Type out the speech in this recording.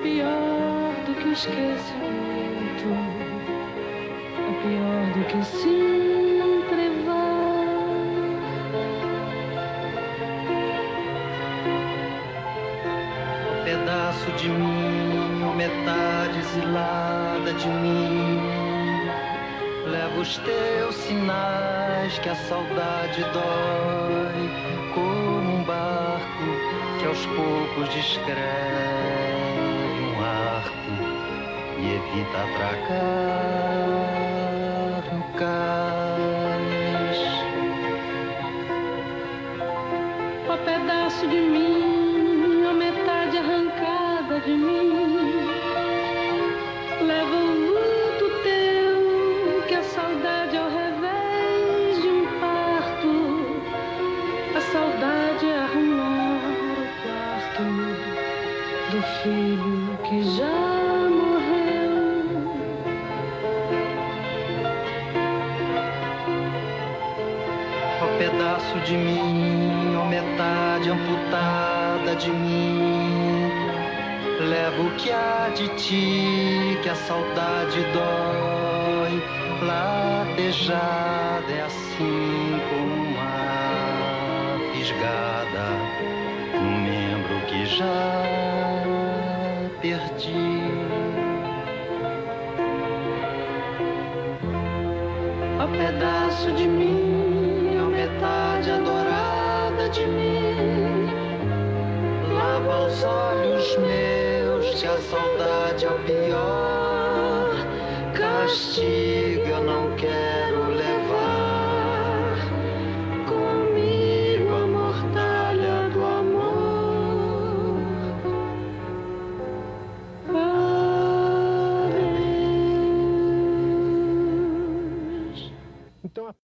pior do que o esquecimento, é pior do que sempre Pedaço de mim, ou metade exilada de mim, leva os teus sinais que a saudade dói, como um barco que aos poucos descreve um arco e evita atracar no cais. Ó pedaço de mim, ó metade arrancada de mim, leva o luto teu que a saudade ao revés de um parto. A saudade é arrumar o quarto do filho que já morreu. Ó pedaço de mim, ó metade amputada de mim, leva o que há de ti, que a saudade dói. Latejada é assim como uma fisgada no membro que já perdi. Ó pedaço de mim, ó metade adorada de mim, Lava os olhos meus, que a saudade é o pior castigo.